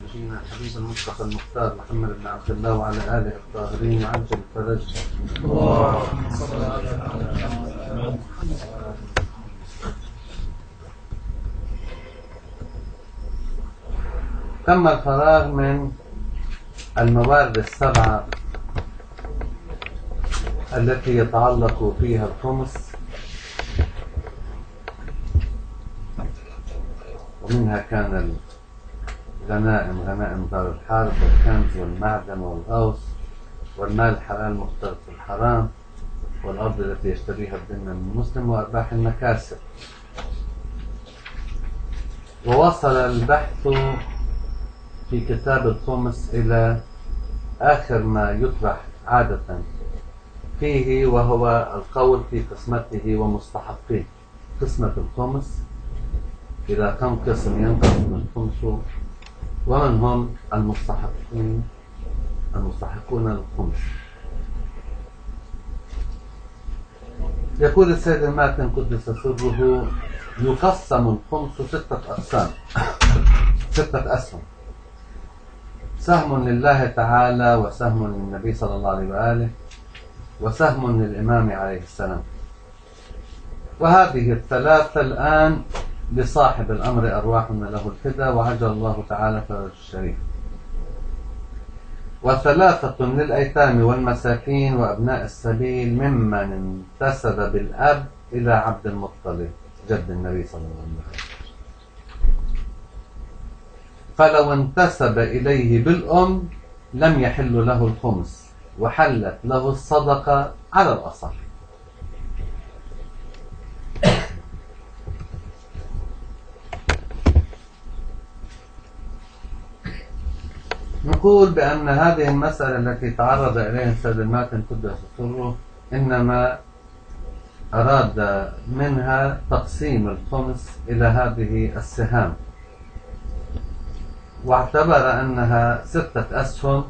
نبينا الحبيب المصطفى المختار محمد بن عبد الله وعلى آله الطاهرين وعجل فرج. اللهم صل على محمد. تم الفراغ من الموارد السبعة التي يتعلق فيها الخمس، ومنها كان الغنائم، غنائم دار الحرب والكنز والمعدن والغوص والمال الحلال مختلط الحرام والأرض التي يشتريها الذمة من المسلم وأرباح المكاسب. ووصل البحث في كتاب الخمس إلى آخر ما يطرح عادة فيه، وهو القول في قسمته ومستحقيه. قسمة الخمس إلى كم قسم ينقسم الخمس، ومن هم المستحقون للخمس. يقول السيد الماتن قدس سره: يقسم الخمس 6 أقسام، 6 أسهم: سهم لله تعالى، وسهم للنبي صلى الله عليه وآله، وسهم للإمام عليه السلام. وهذه الثلاثة الآن لصاحب الأمر أرواحنا له الفدا، وعجل الله تعالى فرج الشريف. و3 للأيتام والمساكين وأبناء السبيل ممن انتسب بالأب إلى عبد المطلب جد النبي صلى الله عليه وسلم، فلو انتسب إليه بالأم لم يحل له الخمس، وحلت له الصدقة على الأصح. نقول بأن هذه المسألة التي تعرض إليها السيد الماتن قدس سره إنما أراد منها تقسيم الخمس إلى هذه السهام، واعتبر أنها 6 أسهم.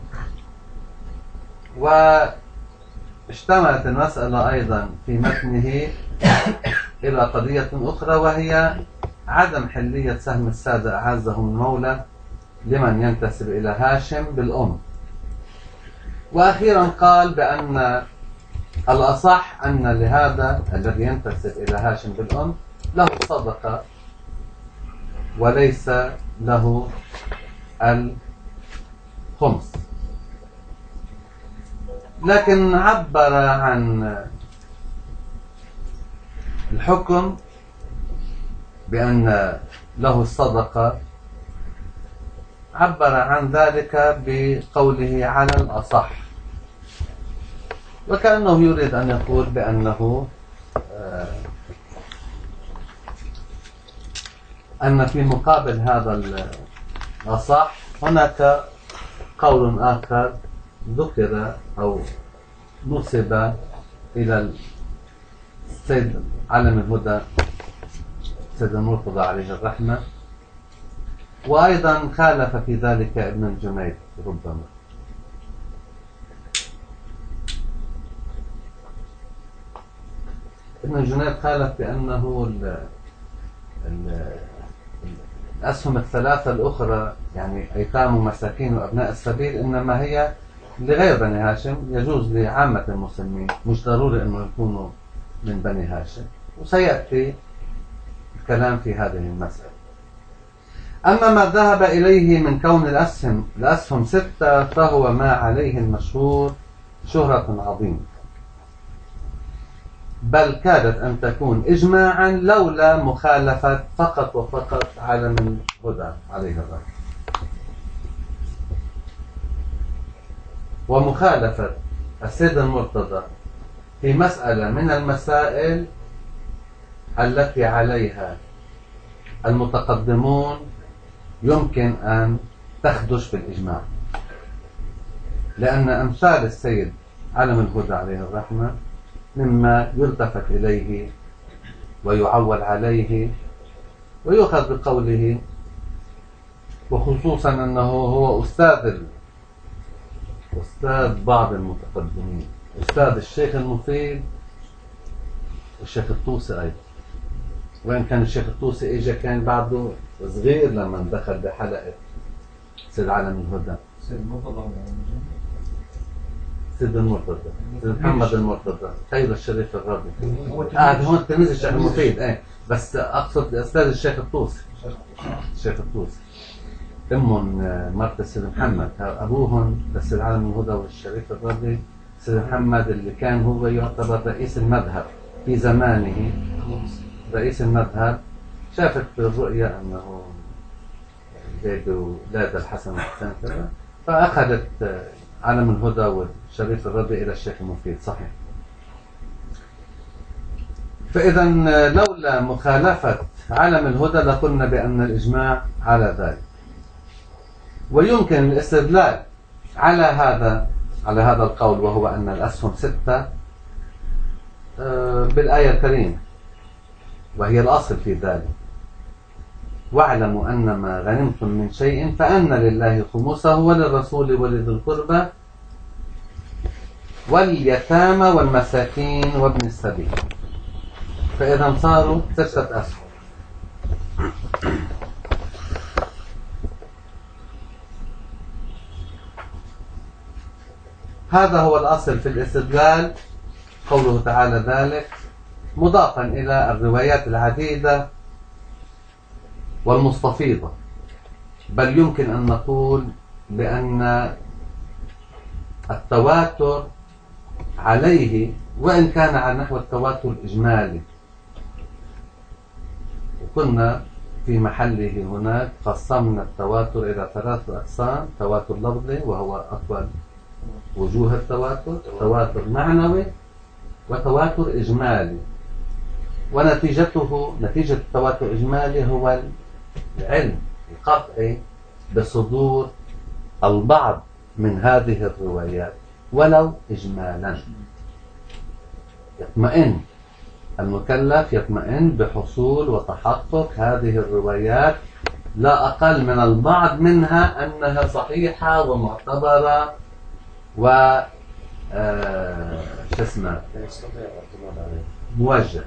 واشتملت المسألة أيضا في متنه إلى قضية أخرى، وهي عدم حلية سهم السادة أعزهم المولى لمن ينتسب إلى هاشم بالأم. وأخيرا قال بأن الأصح أن لهذا الذي ينتسب إلى هاشم بالأم له صدقة وليس له الخمس. لكن عبر عن الحكم بأن له الصدقة، عبر عن ذلك بقوله على الأصح، وكأنه يريد أن يقول بأنه أن في مقابل هذا الأصح هناك قول آخر ذكر أو نسب إلى السيد علم الهدى السيد المرتضى عليه الرحمة، وأيضا خالف في ذلك ابن الجنيد. ربما ابن الجنيد خالف بأنه الأسهم ال3 الأخرى، يعني أيتام ومساكين وأبناء السبيل، إنما هي لغير بني هاشم، يجوز لعامة المسلمين، مش ضروري أنه يكونوا من بني هاشم، وسيأتي الكلام في هذه المسألة. أما ما ذهب إليه من كون الأسهم 6 فهو ما عليه المشهور شهرة عظيمة، بل كادت أن تكون إجماعا لولا مخالفة فقط وفقط علم الهدى عليه الرحمة، ومخالفة السيد المرتضى في مسألة من المسائل التي عليها المتقدمون يمكن أن تخدش بالإجماع، لأن أمثال السيد علم الهدى عليه الرحمة مما يلتفت إليه ويعول عليه ويؤخذ بقوله، وخصوصا أنه هو أستاذ بعض المتقدمين، أستاذ الشيخ المفيد والشيخ الطوسي أيضا، وإن كان الشيخ الطوسي إجا كان بعده صغير لما دخل بحلقة سيد عالم الهدى، سيد المرتضى، سيد المرتضى، سيد محمد المرتضى، خير الشريف الرابي. هون تلميذ الشيخ المفيد. ايه بس اقصد استاذ الشيخ الطوسي. الشيخ الطوسي امهم مرت السيد محمد، ابوهم السيد عالم الهدى والشريف الرابي. السيد محمد اللي كان هو يعتبر رئيس المذهب في زمانه، رئيس المذهب، شافت الرؤيا انه زيد ولاد الحسن والحسين كذا، فاخذت عالم الهدى والشريف الربي الى الشيخ المفيد. صحيح. فاذا لولا مخالفه عالم الهدى لقلنا بان الاجماع على ذلك. ويمكن الاستدلال على هذا القول، وهو ان الاسهم 6 بالايه الكريمه، وهي الاصل في ذلك: واعلموا أن ما غنمتم من شيء فأن لله خمسه وللرسول ولذي القربى واليتامى والمساكين وابن السبيل. فإذا صاروا 6 أسهم. هذا هو الأصل في الاستدلال، قوله تعالى ذلك، مضافا إلى الروايات العديدة والمستفيضة. بل يمكن أن نقول بأن التواتر عليه، وإن كان على نحو التواتر الإجمالي، وكنا في محله هناك قسمنا التواتر إلى 3 أقسام: تواتر لفظي وهو أطول وجوه التواتر، تواتر معنوي، وتواتر إجمالي. ونتيجة التواتر الإجمالي هو العلم القطعي بصدور البعض من هذه الروايات ولو إجمالا. يطمئن المكلف بحصول وتحقق هذه الروايات، لا أقل من البعض منها أنها صحيحة ومعتبرة و موجه.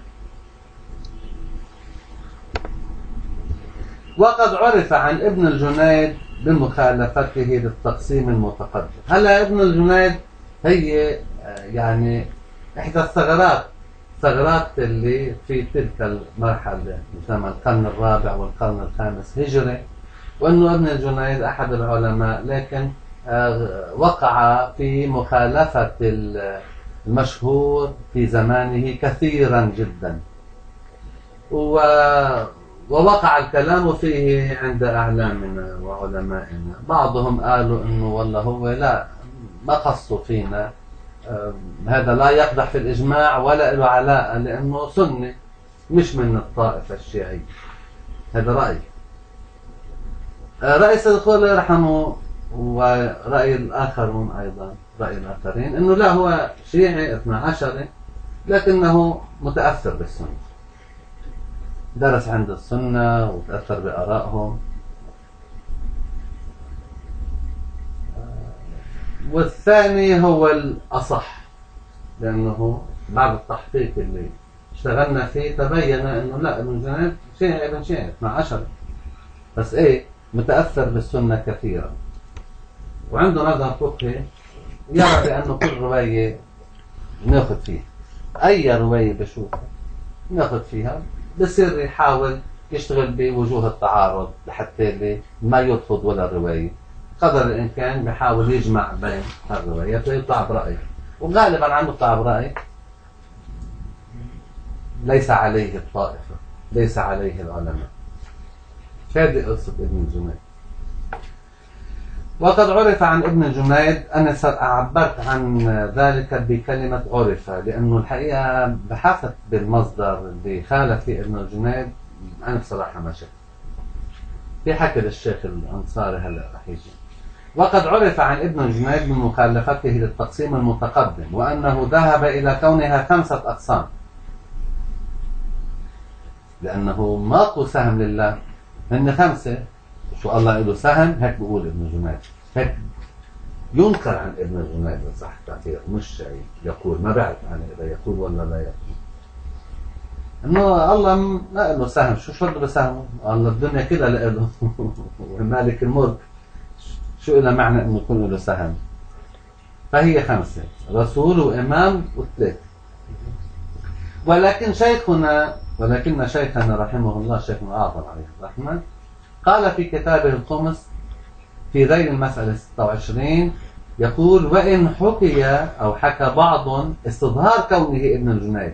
وقد عرف عن ابن الجنيد بمخالفته للتقسيم المتقدم. هلا ابن الجنيد هي يعني إحدى الثغرات اللي في تلك المرحلة، مثل القرن الرابع والقرن الخامس هجري، وأنه ابن الجنيد أحد العلماء، لكن وقع في مخالفة المشهور في زمانه كثيرا جدا، ووقع الكلام فيه عند أعلامنا وعلمائنا. بعضهم قالوا إنه والله هو لا، ما خصوا فينا، هذا لا يقدح في الإجماع ولا له علاقة، لأنه سني مش من الطائفة الشيعية. هذا رأي سيد الخولي رحمه، ورأي الآخرون أيضا، رأي الآخرين إنه لا، هو شيعي 12، لكنه متأثر بالسنة، درس عند السنة وتأثر بآرائهم. والثاني هو الأصح، لأنه بعد التحقيق اللي اشتغلنا فيه تبين أنه لا، ابن الجنيد شيعي 12، بس متأثر بالسنة كثيرا، وعنده نظر فقهي يرى بأنه كل رواية ناخذ فيها، أي رواية بشوفها ناخذ فيها، بصير يحاول يشتغل بوجوه التعارض لحتى ما يرفض ولا رواية، قدر الإمكان بحاول يجمع بين الروايات ويطلع برأي، وغالبا عنده يطلع برأي ليس عليه الطائفة، ليس عليه العلماء. هذه قصة ابن الجنيد. وقد عرف عن ابن الجنيد، أنا عبرت عن ذلك بكلمة عرف، لأنه الحقيقة بحثت بالمصدر اللي خالف فيه ابن الجنيد، أنا بصراحة ما شفت. في حكي للشيخ الأنصاري هلا رح يجي. وقد عرف عن ابن الجنيد بمخالفته للتقسيم المتقدم، وأنه ذهب إلى كونها 5 أقسام، لأنه ما أعطوا سهم لله، هن 5. شو الله له سهم؟ هيك بيقول ابن الجنيد، هيك ينكر عن ابن الجنيد صح التعبير، مش يقول، ما بعرف أنا إذا يقول ولا لا يقول، إنه الله ما له سهم. شو بده بسهمه؟ الله الدنيا كلها له، ومالك الملك، شو إلى معنى إنه يكون له سهم؟ فهي 5: رسول وإمام وثلاثة. ولكن شيخنا رحمه الله، شيخنا أعظم عليه الرحمة، قال في كتابه الخمس في ذيل المسألة 26 يقول: وإن حكي أو حكى بعض استظهار كونه ابن الجنيد،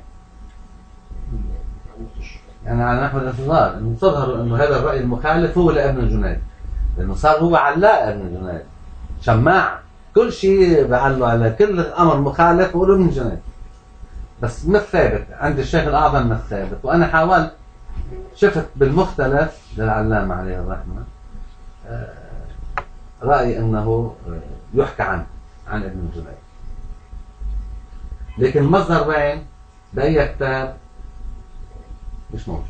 يعني على نحو الاستظهار، انه تظهر انه هذا الرأي المخالف هو لابن الجنيد، لانه صار هو علاء ابن الجنيد، شماع، كل شيء بعله على كل امر مخالف بقول ابن الجنيد، بس مش ثابت عند الشيخ الاعظم، مش ثابت. وانا حاولت شفت بالمختلف للعلامة عليه الرحمة رأي انه يحكى عن ابن الجنيد، لكن المصدر وين؟ بأي كتاب؟ مش موجود.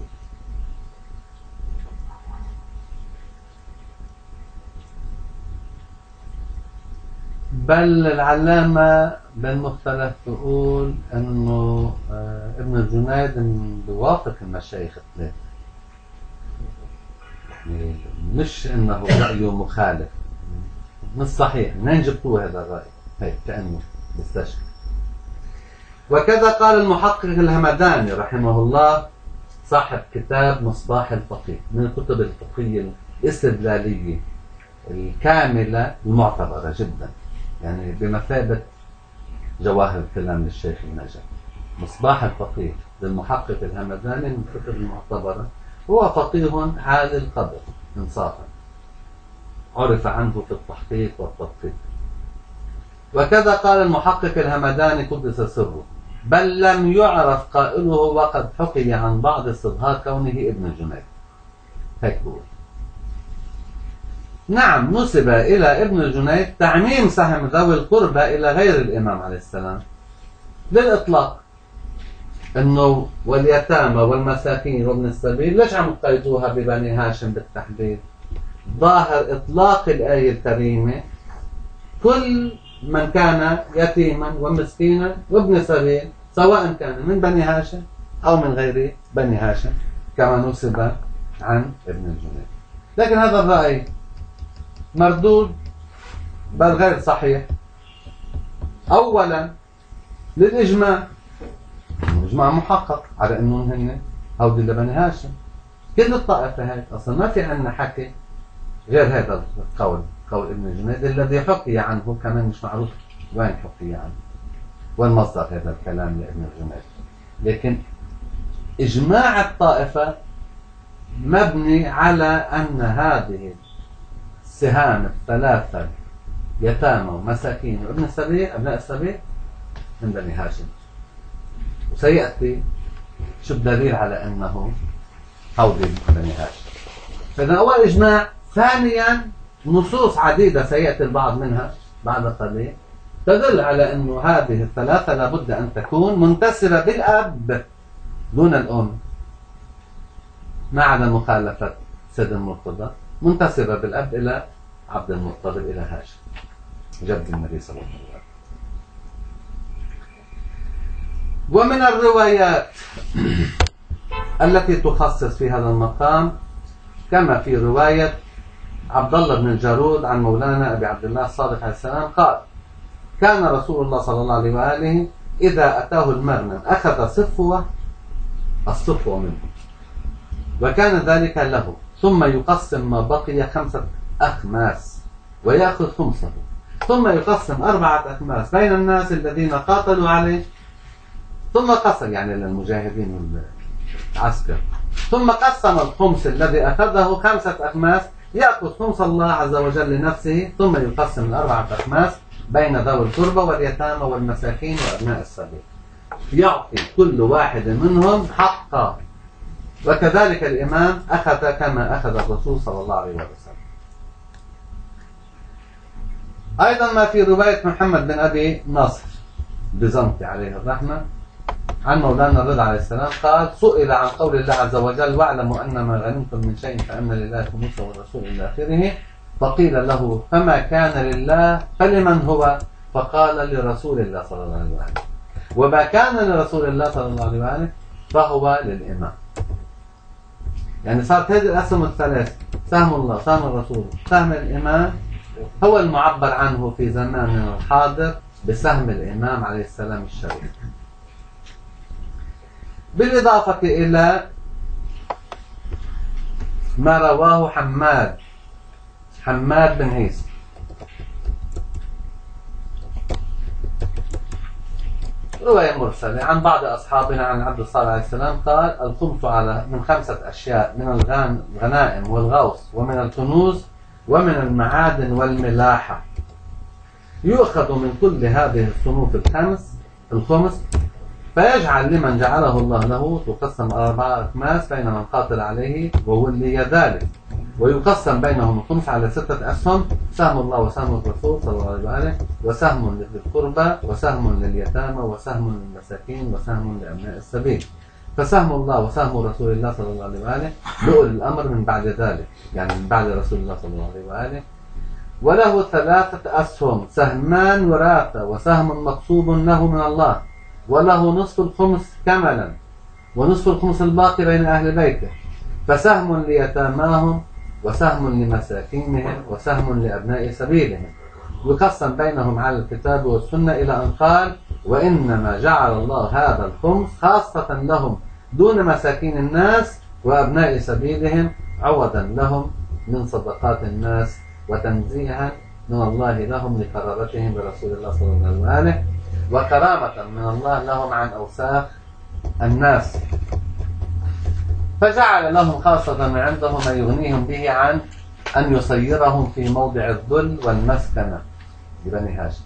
بل العلامة بالمختلف بيقول انه ابن الجنيد بيوافق المشايخ الثلاثة، يعني مش انه رأيه مخالف، مش صحيح. منين جبتوه هذا الرأي؟ هيك كأنه بيستشكل. وكذا قال المحقق الهمداني رحمه الله، صاحب كتاب مصباح الفقيه، من الكتب الفقهية الاستدلالية الكاملة المعتبرة جدا، يعني بمثابة جواهر الكلام للشيخ النجم. مصباح الفقيه للمحقق الهمداني من الكتب المعتبرة. هو فقيه عالي القدر انصافا، عرف عنه في التحقيق والتدقيق. وكذا قال المحقق الهمداني قدس سره: بل لم يعرف قائله وقد حكي عن بعض استظهار كونه ابن الجنيد. هيك بقول. نعم، نسب إلى ابن الجنيد تعميم سهم ذوي القربى إلى غير الإمام عليه السلام للإطلاق، إنه واليتامى والمساكين وابن السبيل. ليش عم تقيدوها ببني هاشم بالتحديد؟ ظاهر إطلاق الآية الكريمة كل من كان يتيما ومسكينا وابن سبيل، سواء كان من بني هاشم أو من غير بني هاشم، كما نسب عن ابن الجنيد. لكن هذا الرأي مردود، بل غير صحيح. أولا للإجماع، الإجماع محقق على أنهم هن هودي لبني هاشم، كل الطائفة هيك. أصلا ما في عندنا حكي غير هذا القول، قول ابن الجنيد الذي حكي عنه، كمان مش معروف وين حكي عنه، وين مصدر هذا الكلام لابن الجنيد. لكن إجماع الطائفة مبني على أن هذه السهام الثلاثة، يتامى ومساكين وابن السبيل، أبناء السبيل، من بني هاشم. وسيأتي شو الدليل على أنه هودي بني هاشم. فإذا أول إجماع. ثانيا نصوص عديدة سيأتي البعض منها بعد قليل تدل على أنه هذه الثلاثة لابد أن تكون منتسبة بالأب دون الأم، ما عدا مخالفة سيد المرتضى، منتسبة بالأب إلى عبد المطلب إلى هاشم جد النبي صلى الله عليه وسلم. ومن الروايات التي تخصص في هذا المقام كما في رواية عبد الله بن الجارود عن مولانا أبي عبد الله الصادق عليه السلام قال: كان رسول الله صلى الله عليه وآله إذا أتاه المغنم أخذ الصفوة منه، وكان ذلك له، ثم يقسم ما بقي 5 أخماس ويأخذ خمسه، ثم يقسم 4 أخماس بين الناس الذين قاتلوا عليه، ثم قسم يعني للمجاهدين والعسكر، ثم قسم الخمس الذي أخذه 5 أخماس، يأخذ خمس الله عز وجل لنفسه، ثم يقسم 4 أخماس بين ذوي القربى واليتامى والمساكين وأبناء السبيل، يعطي كل واحد منهم حقه. وكذلك الإمام أخذ كما أخذ الرسول صلى الله عليه وسلم. أيضا ما في رواية محمد بن أبي نصر بزنطي عليه الرحمة عن مولانا الرضا عليه السلام قال: سئل عن قول الله عز وجل: واعلموا أن ما غنمتم من شيء فأن لله خمسه والرسول إلى آخره، فقيل له: فما كان لله فلمن هو؟ فقال: لرسول الله صلى الله عليه وآله. وما كان لرسول الله صلى الله عليه وآله فهو للإمام. يعني صارت هذه الأسهم الثلاث: سهم الله، سهم الرسول، سهم الإمام، هو المعبر عنه في زماننا الحاضر بسهم الإمام عليه السلام الشريف، بالإضافة إلى ما رواه حماد بن عيسى رواية مرسلة عن بعض أصحابنا عن عبد الصالح عليه السلام قال: الخمس من 5 أشياء: من الغنائم والغوص ومن الكنوز ومن المعادن والملاحة، يؤخذ من كل هذه الصنوف الخمس فيجعل لمن جعله الله له، تقسم 4 أخماس بين من قاتل عليه وولي ذلك، ويقسم بينهم الخمس على 6 أسهم: سهم الله وسهم الرسول صلى الله عليه وآله، وسهم لذي القربى، وسهم لليتامى، وسهم للمساكين، وسهم لأبناء السبيل. فسهم الله وسهم رسول الله صلى الله عليه وآله لأولي الأمر من بعد ذلك، يعني من بعد رسول الله صلى الله عليه وآله. وله 3 أسهم: سهمان وراثة، وسهم مقصوب له من الله، وله نصف الخمس كملا، ونصف الخمس الباقي بين أهل بيته. فسهم ليتاماهم، وسهم لمساكينهم، وسهم لأبناء سبيلهم، يقسم بينهم على الكتاب والسنة، إلى أن قال: وإنما جعل الله هذا الخمس خاصة لهم دون مساكين الناس وأبناء سبيلهم، عوضا لهم من صدقات الناس، وتنزيها من الله لهم لقرابتهم برسول الله صلى الله عليه وآله، وكرامة من الله لهم عن أوساخ الناس. فجعل لهم خاصة من عنده ما يغنيهم به عن أن يصيرهم في موضع الذل والمسكنة لبني هاشم.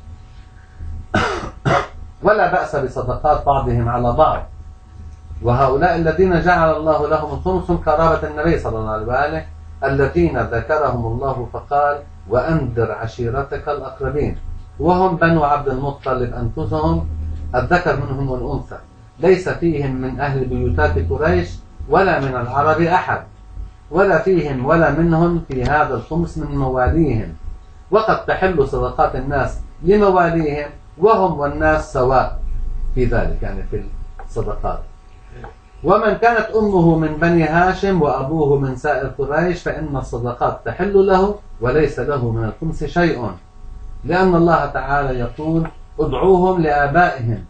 ولا بأس بصدقات بعضهم على بعض. وهؤلاء الذين جعل الله لهم الخمس هم قرابة النبي صلى الله عليه وآله، الذين ذكرهم الله فقال: وأنذر عشيرتك الأقربين، وهم بنو عبد المطلب أنفسهم، الذكر منهم والأنثى، ليس فيهم من أهل بيوتات قريش ولا من العرب أحد، ولا فيهم ولا منهم في هذا الخمس من مواليهم، وقد تحل صدقات الناس لمواليهم، وهم والناس سواء في ذلك، يعني في الصدقات. ومن كانت أمه من بني هاشم وأبوه من سائر قريش فإن الصدقات تحل له، وليس له من الخمس شيء، لأن الله تعالى يقول: ادعوهم لآبائهم،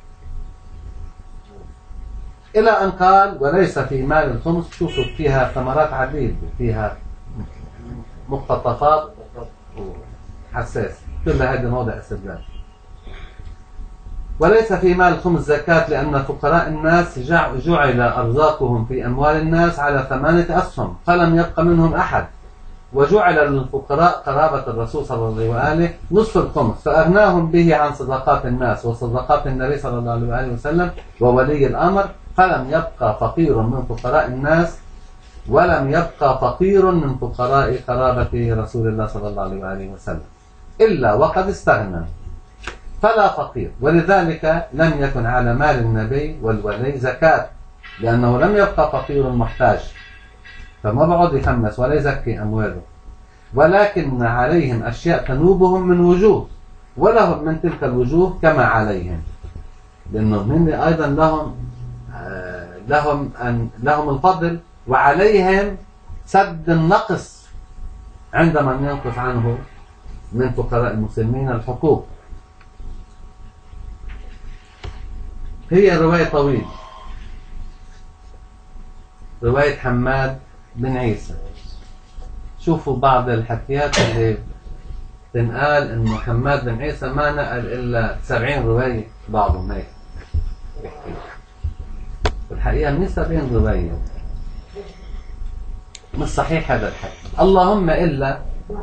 إلى أن قال: وليس في مال الخمس. شوفوا فيها ثمرات عديدة، فيها مقتطفات حساس، كل هذه موضع استدلال. وليس في مال الخمس زكاة، لأن فقراء الناس جعل أرزاقهم في أموال الناس على 8 أسهم، فلم يبق منهم أحد. وجعل للفقراء قرابة الرسول صلى الله عليه وآله نصف الخمس، فأغناهم به عن صدقات الناس وصدقات النبي صلى الله عليه وآله وسلم وولي الأمر، فلم يبقى فقير من فقراء الناس، ولم يبقى فقير من فقراء قرابة رسول الله صلى الله عليه وآله وسلم إلا وقد استغنى، فلا فقير. ولذلك لم يكن على مال النبي والولي زكاة، لأنه لم يبقى فقير محتاج، فما بعد يخمس ولا يزكي أمواله، ولكن عليهم أشياء تنوبهم من وجوه، ولهم من تلك الوجوه كما عليهم، لأنهم أيضا لهم الفضل، وعليهم سد النقص عندما ينقص عنه من فقراء المسلمين الحقوق. هي رواية طويلة، رواية حماد بن عيسى. شوفوا بعض الحكيات اللي تنقال انه حماد بن عيسى ما نقل الا 70 رواية، بعضهم هيك بيحكي. والحقيقة من 70 رواية مش صحيح هذا الحكي، اللهم إلا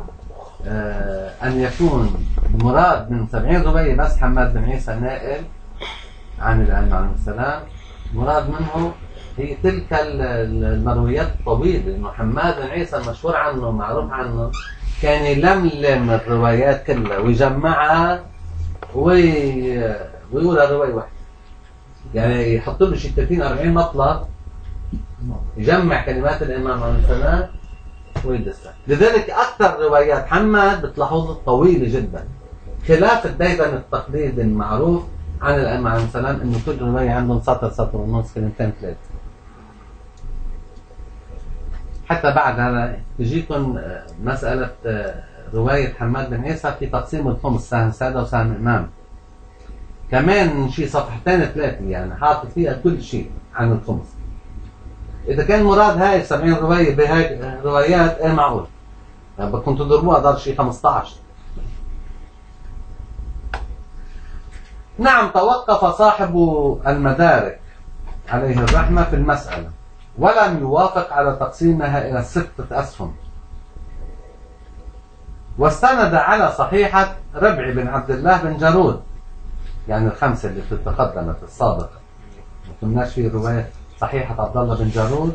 أن يكون المراد من 70 رواية بس حماد بن عيسى ناقل عن الأئمة عليهم السلام، مراد منه هي تلك المرويات الطويلة، إنه حماد بن عيسى مشهور عنه معروف عنه كان يلملم الروايات كلها ويجمعها ويقولها رواية واحدة، يعني يحط له شي 30-40 مطلب يجمع كلمات الإمام عليه السلام ويدسها. لذلك أكثر روايات حماد بتلاحظ طويلة جدا، خلاف الديدن التقليدي المعروف عن الأئمة عليهم السلام إنه كل رواية عندهم سطر ونص، كلمتين 3. حتى بعد هذا تجيكم مسألة رواية حماد بن عيسى في تقسيم الخمس، سهم سادة وسهم إمام، كمان شي صفحتين ثلاثة يعني حاطط فيها كل شيء عن الخمس. إذا كان مراد هاي 70 رواية بهاي روايات إيه معقول يعني بدكم تضربوها ضل شي 15. نعم، توقف صاحب المدارك عليه الرحمة في المسألة ولم يوافق على تقسيمها إلى 6 أسهم، واستند على صحيحة ربعي بن عبد الله بن جارود، يعني الخمسة اللي تقدمت السابقة. ما كناش في رواية صحيحة عبد الله بن جارود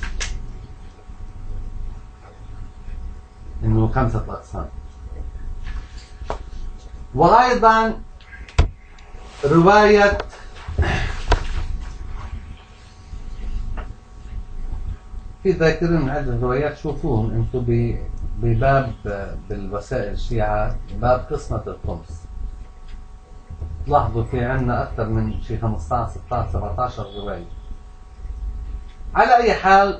إنه 5 أقسام. وأيضا رواية في ذاكرين من عدة روايات، شوفوهم انتم بباب بالوسائل الشيعة، باب قسمة الخمس، لاحظوا في عنا أكثر من شي 15 16 17 رواية. على أي حال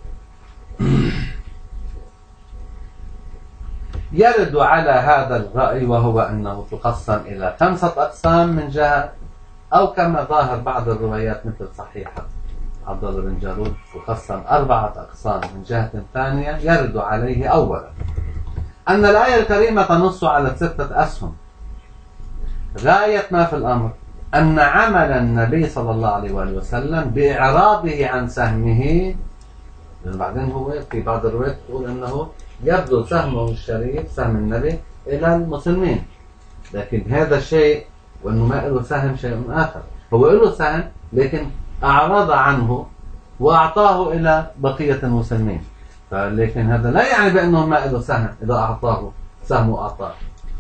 يرد على هذا الرأي، وهو أنه تقسم إلى 5 أقسام من جهة، أو كما ظاهر بعض الروايات مثل صحيحة عبد الله بن جارود تقسم 4 أقسام من جهة ثانية. يرد عليه أولا أن الآية الكريمة تنص على 6 أسهم. غاية ما في الأمر أن عمل النبي صلى الله عليه وآله وسلم بإعراضه عن سهمه، بعدين هو في بعض الروايات تقول أنه يبذل سهمه الشريف سهم النبي إلى المسلمين، لكن هذا شيء وأنه ما له سهم شيء آخر. هو له سهم لكن أعرض عنه وأعطاه إلى بقية المسلمين، لكن هذا لا يعني بأنه ما له سهم إذا أعطاه سهم وأعطاه.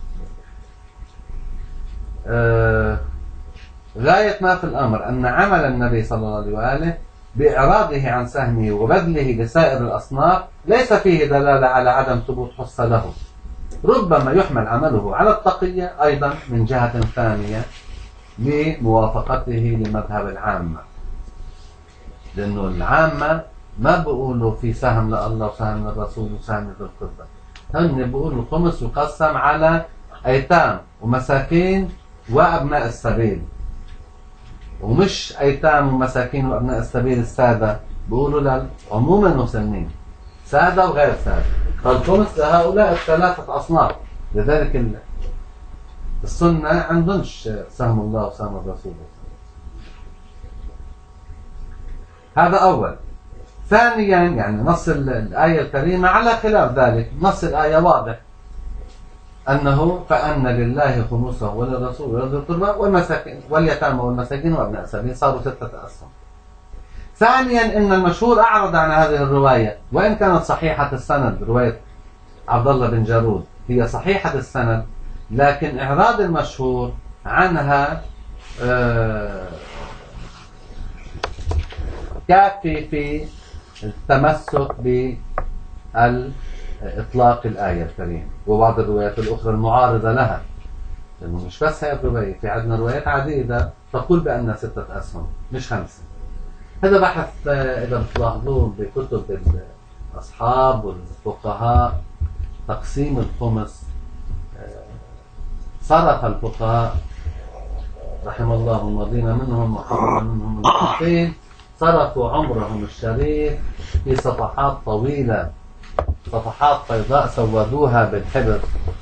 غاية ما في الأمر أن عمل النبي صلى الله عليه وآله بإعراضه عن سهمه وبذله لسائر الأصناف ليس فيه دلالة على عدم ثبوت حصة له. ربما يحمل عمله على التقية أيضا من جهة ثانية لموافقته لمذهب العامة، لأنه العامة ما بيقولوا في سهم لله وسهم للرسول وسهم لذي القربى، هم بيقولوا الخمس يقسم على أيتام ومساكين وأبناء السبيل، ومش أيتام ومساكين وأبناء السبيل السادة، بيقولوا لعموم المسلمين سادة وغير سادة، فالخمس لهؤلاء ال3 أصناف. لذلك السنة عندهمش سهم الله وسهم الرسول. هذا أول. ثانيا يعني نص الآية الكريمة على خلاف ذلك، نص الآية واضح أنه فأن لله خمسه وللرسول ولذي القربى والمساكين واليتامى والمساكين وابناء السبيل، صاروا 6 أسهم. ثانيا أن المشهور أعرض عن هذه الرواية، وإن كانت صحيحة السند، رواية عبد الله بن جارود هي صحيحة السند، لكن إعراض المشهور عنها كافي في التمسك بإطلاق الآية الكريمة وبعض الروايات الأخرى المعارضة لها، لأنه مش بس هي الرواية، في عندنا روايات عديدة تقول بأن 6 أسهم مش 5. هذا بحث إذا بتلاحظوه بكتب الأصحاب والفقهاء تقسيم الخمس. صرف الفقهاء رحم الله الماضين منهم وحرم منهم المحدثين صرفوا عمرهم الشريف في صفحات طويلة، صفحات بيضاء سودوها بالحبر.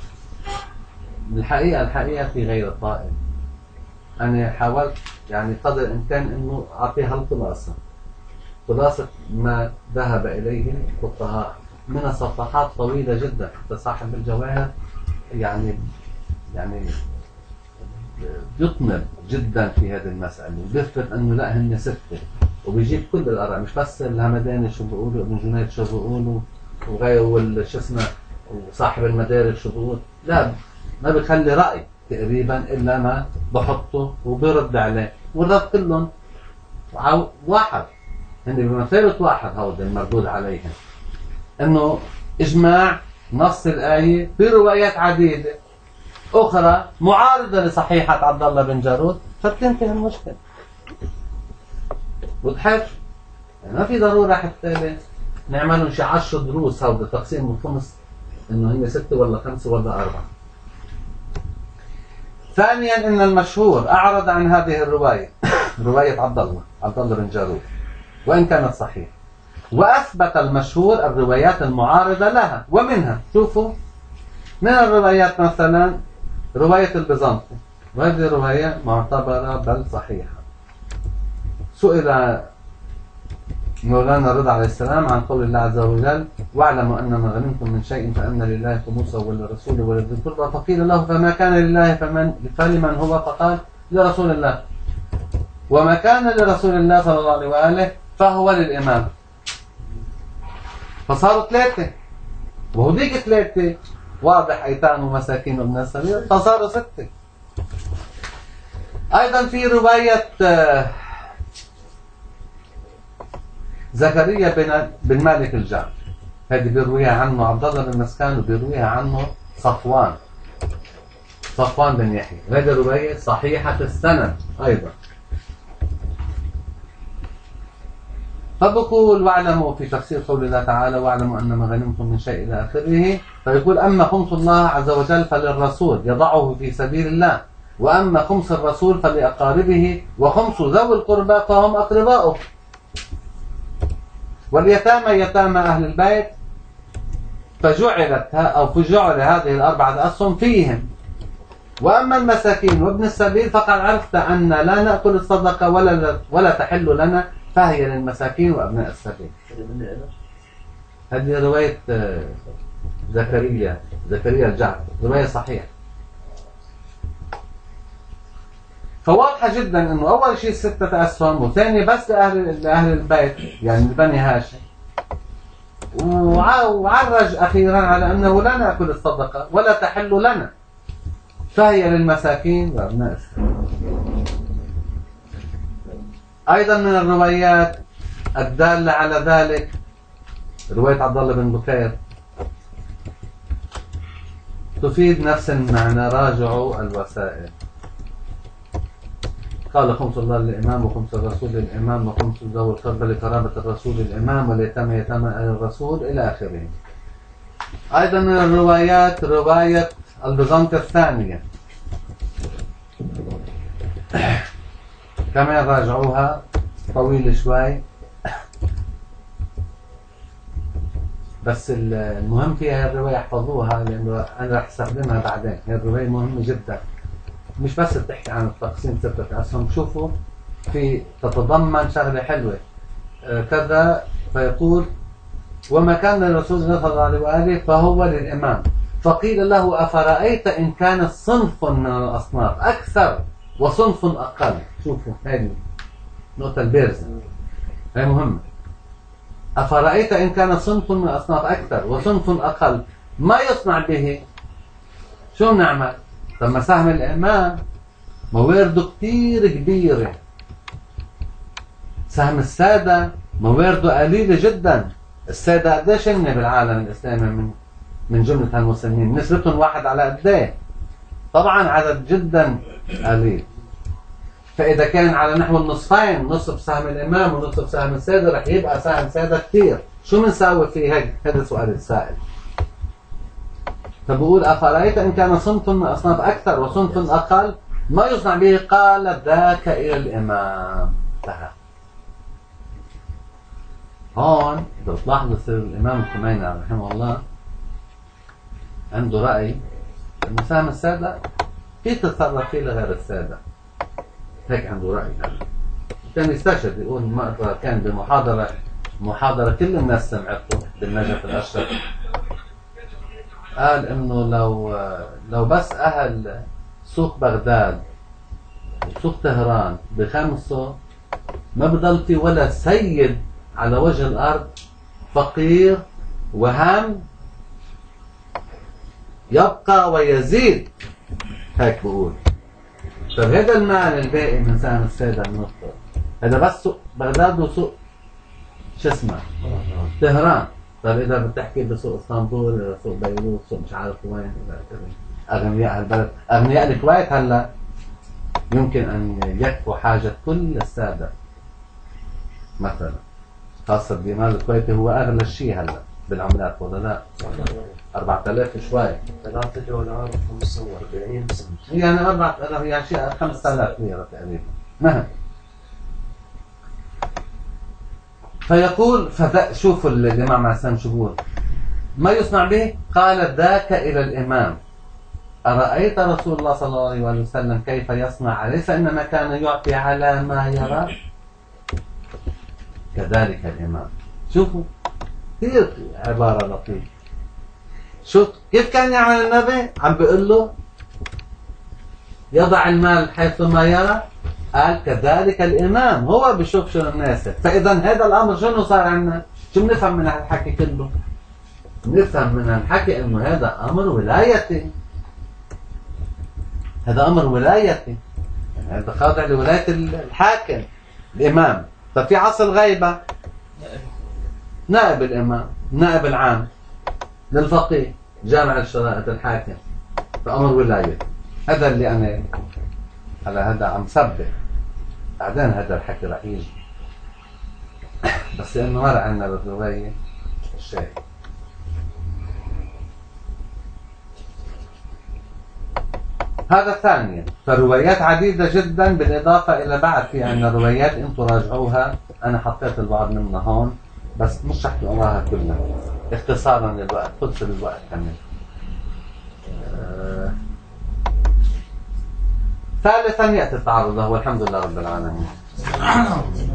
الحقيقة في غير الطائل. أنا حاولت يعني قدر الإمكان أنه أعطيها الخلاصة، خلاصة ما ذهب إليه الفقهاء من صفحات طويلة جدا، حتى صاحب الجواهر يعني يطمر جدا في هذه المسألة، وبيثبت أنه لا هن 6، وبيجيب كل الآراء، مش بس الهمداني شو بيقولوا، ابن جنيد شو بيقولوا، وغيره والشو اسمه وصاحب المدارك شو بيقول، لا ما بيخلي رأي تقريبا إلا ما بحطه وبيرد عليه، والرد كلهم واحد، هن بمثابة واحد. هذا المردود عليهم أنه إجماع نص الآية في روايات عديدة أخرى معارضة لصحيحة عبد الله بن جارود، فتنتهي المشكلة. وضحت؟ يعني ما في ضرورة حتى نعملهم شي 10 دروس هذا تقسيم الخمس إنه هي 6 ولا 5 ولا 4. ثانيا إن المشهور أعرض عن هذه الرواية رواية عبد الله بن جارود وإن كانت صحيحة، وأثبت المشهور الروايات المعارضة لها. ومنها شوفوا من الروايات مثلا رواية البيزنطي، وهذه رواية معتبرة بل صحيحة. سئل مولانا رضا عليه السلام عن قول الله عز وجل: واعلموا أن ما غنمتم من شيء فأن لله خمسه وللرسول ولذي القربى، فقيل له فما كان لله فلمن هو؟ فقال لرسول الله. وما كان لرسول الله صلى الله عليه وآله فهو للإمام. فصاروا 3، وهديك 3 واضح أيتام ومساكين وابن السبيل، فصاروا 6. أيضا في رواية زكريا بن مالك الجعفي، هذه بيرويها عنه عبد الله بن مسكان وبيرويها عنه صفوان بن يحيى، وهذه رواية صحيحة السند أيضا. فبقول واعلموا في تفسير قول الله تعالى: واعلموا أن ما غنمتم من شيء إلى آخره، فيقول: أما خمس الله عز وجل فللرسول يضعه في سبيل الله، وأما خمس الرسول فلأقاربه، وخمس ذوي القربى فهم أقرباؤه، واليتامى يتامى أهل البيت، فجعل هذه 4 أسهم فيهم. وأما المساكين وابن السبيل فقد عرفت أن لا نأكل الصدقة ولا تحل لنا، فهي للمساكين وأبناء السبيل. هذه رواية زكريا الجعفي، رواية صحيحة. فواضحة جدا أنه أول شيء 6 أسهم، وثاني بس لأهل البيت يعني لبني هاشم، وعرج أخيرا على أنه لا نأكل الصدقة ولا تحل لنا، فهي للمساكين وأبناء السبيل. أيضا من الروايات الدالة على ذلك رواية عبد الله بن بكير، تفيد نفس المعنى: راجعوا الوسائل. قال: خمس الله للإمام، وخمس الرسول للإمام، وخمس ذوي القربى لقرابة الرسول للإمام، واليتامى يتامى الرسول إلى آخره. أيضا من الروايات رواية البيزنطي الثانية، كمان راجعوها، طويل شوي، بس المهم فيها الرواية احفظوها لأنه أنا راح استخدمها بعدين. هي الرواية مهمة جدا، مش بس بتحكي عن التقسيم 6 أسهم. شوفوا في تتضمن شغلة حلوة كذا، فيقول: وما كان للرسول صلى الله عليه وآله فهو للإمام، فقيل له: أفرأيت إن كان صنف من الأصناف أكثر وصنف أقل. شوفوا هذه نقطة البارزة، هي مهمة. أفرأيت إن كان صنف من الأصناف أكثر وصنف أقل ما يصنع به؟ شو نعمل؟ لما سهم الإمام موارده كتير كبيرة، سهم السادة موارده قليلة جدا. السادة قديش هن بالعالم الإسلامي من جملة هالمسلمين؟ نسبتهم 1 على قديه؟ طبعا عدد جدا قليل. فإذا كان على نحو النصفين، نصف سهم الإمام ونصف سهم السادة، رح يبقى سهم السادة كتير. شو منساوي فيه هيك؟ هذا سؤال السائل. فبقول: أفرأيت إن كان صنف من أصناف أكثر وصنف أقل ما يصنع به؟ قال: ذاك إلى الإمام. انتهى. هون إذا تلاحظوا الإمام الخميني رحمه الله عنده رأي أن سهم السادة في تتصرف فيه لغير السادة، هيك عنده رأي. كان يستشهد يقول مرة كان بمحاضرة كل الناس سمعته بالنجف الأشرف، قال إنه لو بس أهل سوق بغداد وسوق طهران بخمسه ما بضل في ولا سيد على وجه الأرض، فقير وهم يبقى ويزيد. هيك بقول. طيب هذا المال الباقي من سهم السادة النصر، هذا بس سوق بغداد وسوق شو اسمه طهران. طيب إذا بتحكي بسوق اسطنبول، سوق بيروت، سوق مش عارف وين، أغنياء البلد، أغنياء الكويت هلا يمكن أن يكفوا حاجة كل السادة مثلا، خاصة الدينار الكويتي هو أغلى شيء هلا بالعملات، ولا لا؟ 4000 شوي. 3 دولار 45 سنت. يعني 4000 يعني شيء 5000 ليرة تقريبا. مهم. فيقول شوفوا الإمام عليه السلام شو بقول. ما يصنع به؟ قال ذاك إلى الإمام أرأيت رسول الله صلى الله عليه وسلم كيف يصنع؟ أليس إنما كان يعطي على ما يرى؟ كذلك الإمام. شوفوا كثير عبارة لطيفة. شوف كيف كان يعمل النبي؟ عم بيقول له يضع المال حيث ما يرى. قال كذلك الإمام، هو بشوف شو الناس. فإذا هذا الأمر شنو صار عندنا؟ شو بنفهم من هالحكي كله؟ نفهم من الحكي انه هذا امر ولايتي. هذا امر ولايتي، يعني هذا خاضع لولايه الحاكم الامام. ففي عصر الغيبه نائب الامام، نائب العام للفقيه، جامع الشرائط الحاكم، فامر ولايتي. هذا اللي انا على هذا عم سبق. بعدين هذا الحكي رح يجي، بس لانه مر عنا بالروايه الشيء. هذا ثانيا. فروايات عديدة جدا، بالإضافة إلى بعد في عندنا روايات أنتم راجعوها، أنا حطيت البعض منها هون بس مش رح تقراها كلها اختصارا للوقت، خلص الوقت كمان. ثالثا يأتي التعرض، والحمد لله رب العالمين.